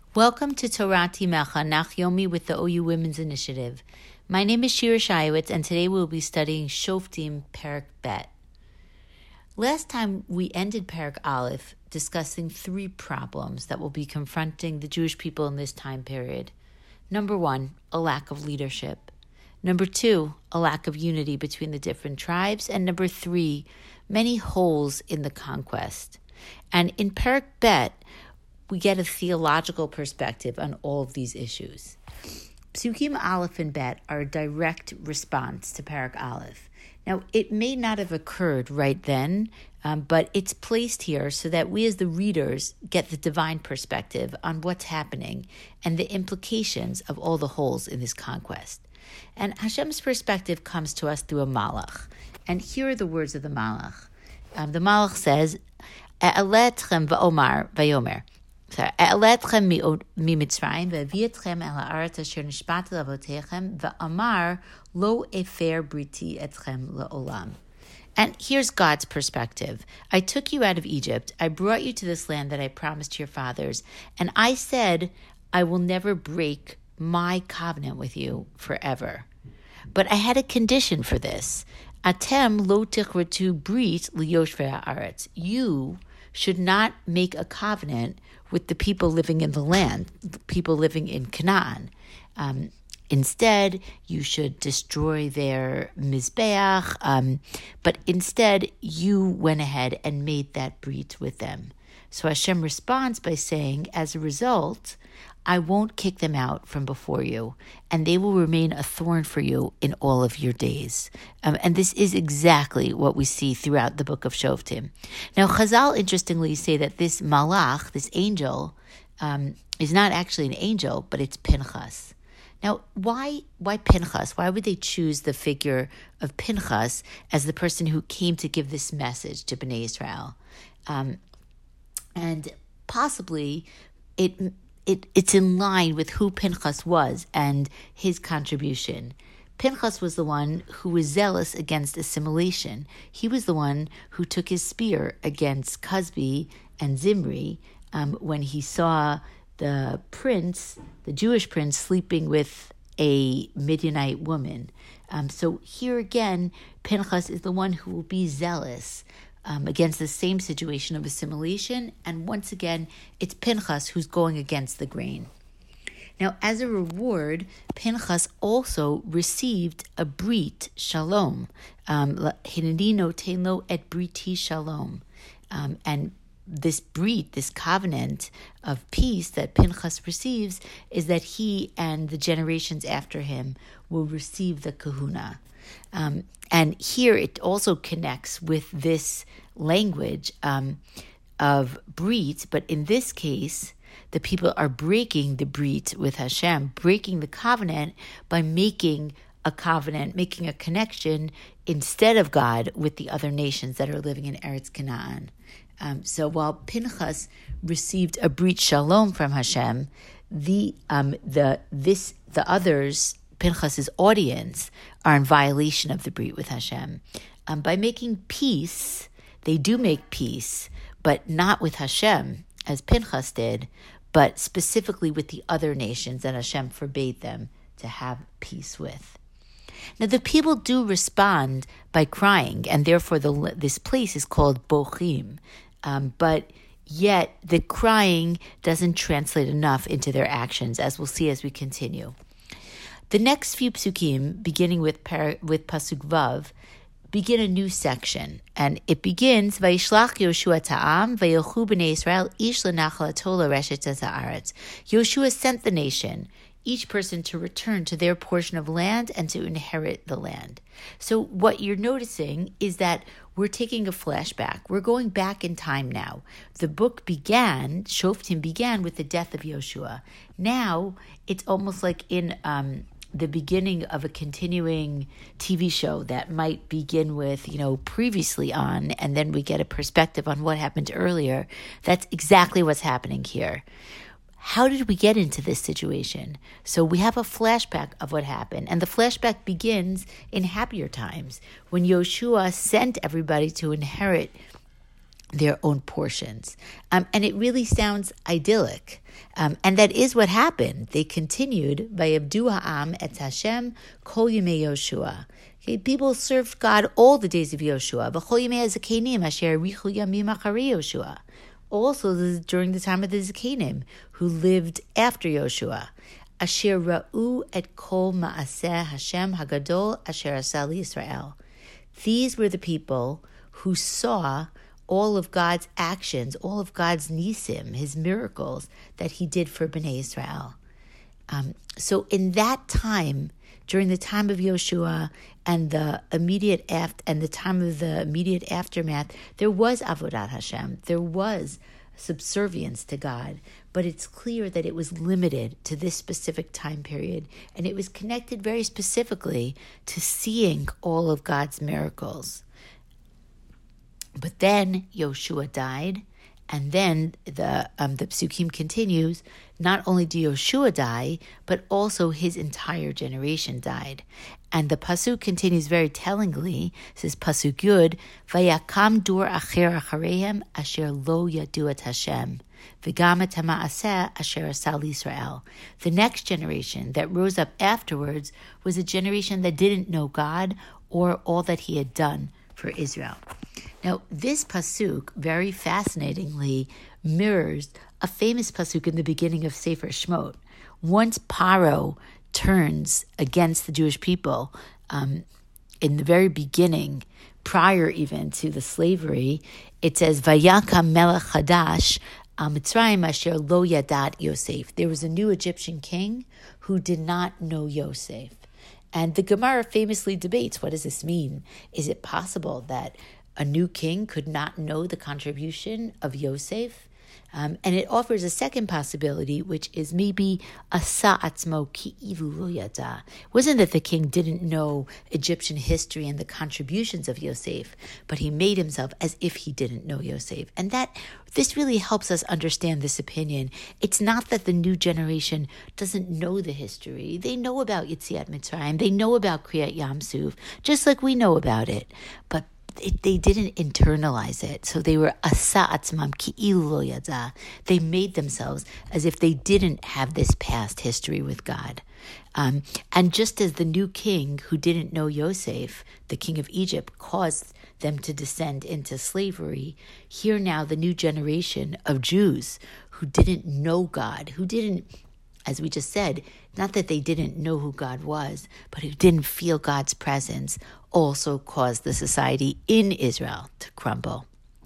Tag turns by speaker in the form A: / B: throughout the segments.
A: Welcome to Torah Timecha Nach Yomi with the OU Women's Initiative. My name is Shira Shayowitz, and today we'll be studying Shoftim Perek Bet. Last time we ended Perek Aleph discussing three problems that will be confronting the Jewish people in this time period. Number one, a lack of leadership. Number two, a lack of unity between the different tribes. And number three, many holes in the conquest. And in Perek Bet, we get a theological perspective on all of these issues. Psukim Aleph and Bet are a direct response to Perek Aleph. Now, it may not have occurred right then, but it's placed here so that we as the readers get the divine perspective on what's happening and the implications of all the holes in this conquest. And Hashem's perspective comes to us through a malach. And here are the words of the malach. The malach says, E'aleh etchem va'omar vayomer. אעלה אתכם ממצרים והביא אתכם אל הארץ אשר נשבעתי לאבותיכם ואמר לא אפר בריתי אתכם לעולם. And here's God's perspective. I took you out of Egypt. I brought you to this land that I promised to your fathers. And I said, I will never break my covenant with you forever. But I had a condition for this. Atem lo tichretu brit liyoshvei haaretz. You should not make a covenant with the people living in the land, people living in Canaan. Instead, you should destroy their mizbeach, but instead you went ahead and made that brit with them. So Hashem responds by saying, as a result, I won't kick them out from before you, and they will remain a thorn for you in all of your days. And this is exactly what we see throughout the book of Shoftim. Now, Chazal, interestingly, say that this malach, this angel, is not actually an angel, but it's Pinchas. Now, why Pinchas? Why would they choose the figure of Pinchas as the person who came to give this message to Bnei Israel? And possibly it's in line with who Pinchas was and his contribution. Pinchas was the one who was zealous against assimilation. He was the one who took his spear against Cozbi and Zimri when he saw the Jewish prince, sleeping with a Midianite woman. So here again, Pinchas is the one who will be zealous against the same situation of assimilation, and once again, it's Pinchas who's going against the grain. Now, as a reward, Pinchas also received a brit shalom, hineni noten lo et briti shalom, and this brit, this covenant of peace that Pinchas receives, is that he and the generations after him will receive the kahuna. And here it also connects with this language of brit, but in this case, the people are breaking the brit with Hashem, breaking the covenant by making a covenant, making a connection instead of God with the other nations that are living in Eretz Canaan. So while Pinchas received a brit shalom from Hashem, the others, Pinchas's audience, are in violation of the brit with Hashem. By making peace, they do make peace, but not with Hashem, as Pinchas did, but specifically with the other nations that Hashem forbade them to have peace with. Now, the people do respond by crying, and therefore this place is called Bochim, but yet the crying doesn't translate enough into their actions, as we'll see as we continue. The next few psukim, beginning with pasuk Vav, begin a new section, and it begins Vayishlach Yoshua ta'am vayilchu b'nei Israel ish lenachalato l'reshet haaretz. Yoshua sent the nation, each person to return to their portion of land and to inherit the land. So what you're noticing is that we're taking a flashback. We're going back in time now. The book Shoftim began with the death of Yoshua. Now it's almost like in the beginning of a continuing TV show that might begin with, previously on, and then we get a perspective on what happened earlier. That's exactly what's happening here. How did we get into this situation? So we have a flashback of what happened, and the flashback begins in happier times when Yoshua sent everybody to inherit their own portions. And it really sounds idyllic. And that is what happened. They continued, Vayavdu ha'am et Hashem kol yemei Yoshua. Okay, people served God all the days of Yoshua. V'chol yemei hazakenim asher arichu yamim acharei Yoshua. Also, this is during the time of the Zakenim, who lived after Yoshua. Asher ra'u et kol ma'aseh Hashem hagadol asher asa Yisrael. These were the people who saw all of God's actions, all of God's nisim, his miracles that he did for Bnei Israel. So in that time, during the time of Yoshua and the time of the immediate aftermath, there was avodat Hashem, there was subservience to God, but it's clear that it was limited to this specific time period, and it was connected very specifically to seeing all of God's miracles. But then Yoshua died, and then the Psukim continues. Not only did Yoshua die, but also his entire generation died. And the pasuk continues very tellingly. It says pasuk Yud, Vayakam dur acher acharehem asher lo yadu et Hashem, v'gam et ha'ma'aseh asher asa Yisrael. The next generation that rose up afterwards was a generation that didn't know God or all that he had done for Israel. Now, this pasuk, very fascinatingly, mirrors a famous pasuk in the beginning of Sefer Shemot. Once Paro turns against the Jewish people, in the very beginning, prior even to the slavery, it says, Vayakam melech chadash Mitzrayim asher lo yadat Yosef. There was a new Egyptian king who did not know Yosef. And the Gemara famously debates, what does this mean? Is it possible that a new king could not know the contribution of Yosef? And it offers a second possibility, which is maybe asa atzmo ki'ilu lo yada. It wasn't that the king didn't know Egyptian history and the contributions of Yosef, but he made himself as if he didn't know Yosef. And this really helps us understand this opinion. It's not that the new generation doesn't know the history. They know about Yetziat Mitzrayim. They know about Kriyat Yam Suf, just like we know about it. But they didn't internalize it. So they were asa atzmam ki'ilu lo yada. They made themselves as if they didn't have this past history with God. And just as the new king who didn't know Yosef, the king of Egypt, caused them to descend into slavery, here now the new generation of Jews who didn't know God, who didn't, as we just said, not that they didn't know who God was, but who didn't feel God's presence, also caused the society in Israel to crumble.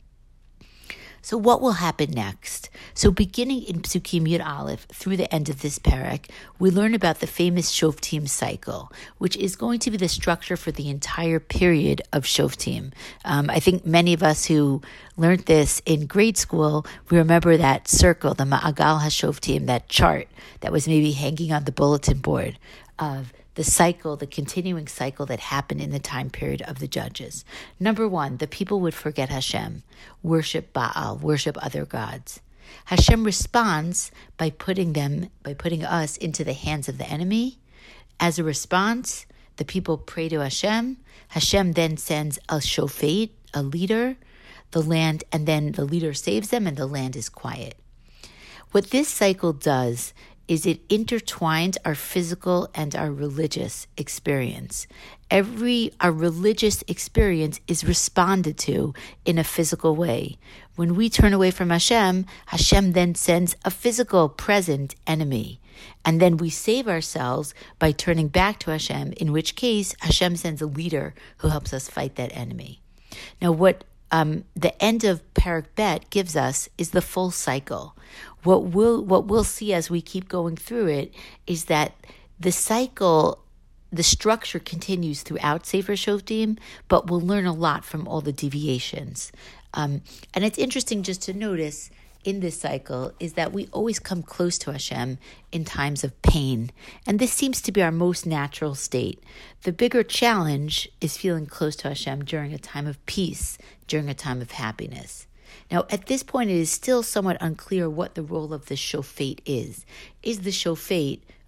A: So what will happen next? So beginning in Psukim Yud Aleph through the end of this parak, we learn about the famous Shoftim cycle, which is going to be the structure for the entire period of Shoftim. I think many of us who learned this in grade school, we remember that circle, the Ma'agal HaShoftim, that chart that was maybe hanging on the bulletin board of the cycle, the continuing cycle that happened in the time period of the judges. Number one, the people would forget Hashem, worship Baal, worship other gods. Hashem responds by putting us into the hands of the enemy. As a response, the people pray to Hashem. Hashem then sends a shofet, a leader, and then the leader saves them and the land is quiet. What this cycle does is it intertwines our physical and our religious experience. Our religious experience is responded to in a physical way. When we turn away from Hashem, Hashem then sends a physical present enemy. And then we save ourselves by turning back to Hashem, in which case Hashem sends a leader who helps us fight that enemy. Now what the end of Parak Bet gives us is the full cycle. What we'll see as we keep going through it is that the cycle, the structure continues throughout Sefer Shoftim, but we'll learn a lot from all the deviations. And it's interesting just to notice in this cycle is that we always come close to Hashem in times of pain. And this seems to be our most natural state. The bigger challenge is feeling close to Hashem during a time of peace, during a time of happiness. Now, at this point, it is still somewhat unclear what the role of the shofet is. Is the shofet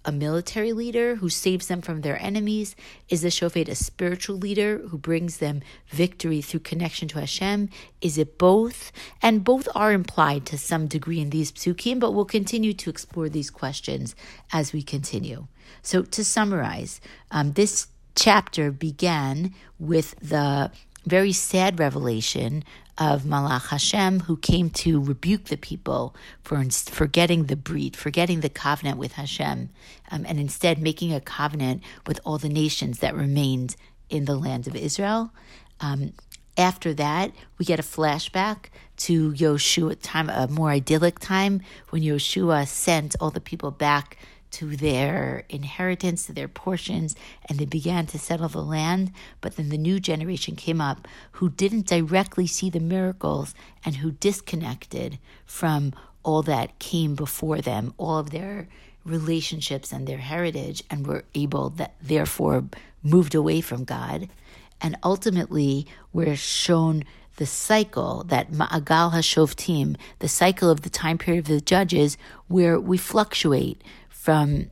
A: a military leader who saves them from their enemies? Is the shofet a spiritual leader who brings them victory through connection to Hashem? Is it both? And both are implied to some degree in these psukim, but we'll continue to explore these questions as we continue. So to summarize, this chapter began with the very sad revelation of Malach Hashem, who came to rebuke the people for forgetting the brit, forgetting the covenant with Hashem, and instead making a covenant with all the nations that remained in the land of Israel. After that, we get a flashback to Yoshua, a more idyllic time when Yoshua sent all the people back to their inheritance, to their portions, and they began to settle the land. But then the new generation came up who didn't directly see the miracles and who disconnected from all that came before them, all of their relationships and their heritage, and were able, that therefore moved away from God. And ultimately, we're shown the cycle, that Ma'agal HaShoftim, the cycle of the time period of the judges, where we fluctuate from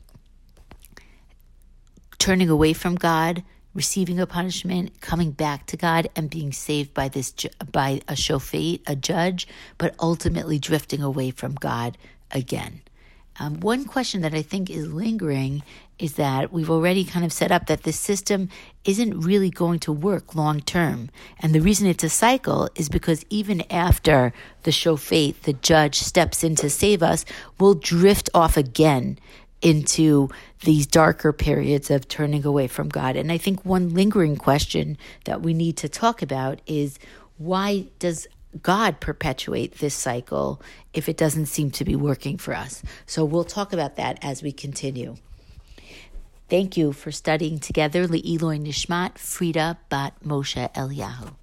A: turning away from God, receiving a punishment, coming back to God, and being saved by a shofet, a judge, but ultimately drifting away from God again. One question that I think is lingering is that we've already kind of set up that this system isn't really going to work long term. And the reason it's a cycle is because even after the shofet, the judge, steps in to save us, we'll drift off again into these darker periods of turning away from God. And I think one lingering question that we need to talk about is, why does God perpetuate this cycle if it doesn't seem to be working for us? So we'll talk about that as we continue. Thank you for studying together. Le'iloi Nishmat, Frida Bat Moshe Eliyahu.